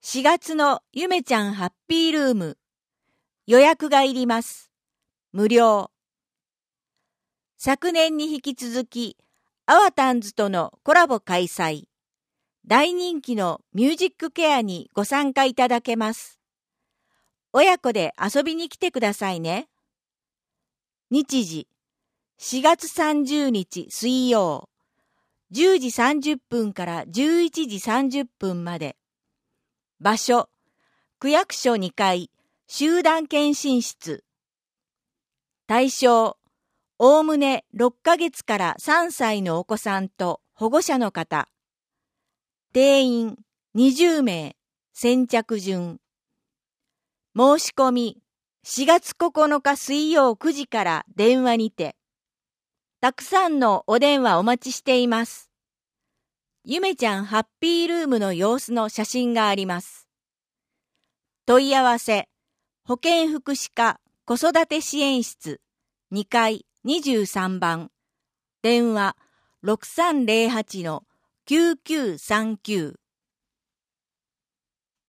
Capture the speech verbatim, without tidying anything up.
しがつのゆめちゃんハッピールーム。予約がいります。無料。昨年に引き続き、アワタンズとのコラボ開催。大人気のミュージックケアにご参加いただけます。親子で遊びに来てくださいね。日時、しがつさんじゅうにち水曜、じゅうじさんじゅっぷんからじゅういちじさんじゅっぷんまで。場所、区役所にかい、集団検診室。対象、おおむねろっかげつからさんさいのお子さんと保護者の方。定員にじゅうめい、先着順。申し込み、しがつここのか水曜くじから電話にて。たくさんのお電話お待ちしています。ゆめちゃんハッピールームの様子の写真があります。問い合わせ、保健福祉課子育て支援室にかいにじゅうさんばん。電話ろくさんぜろはちのきゅうきゅうさんきゅう。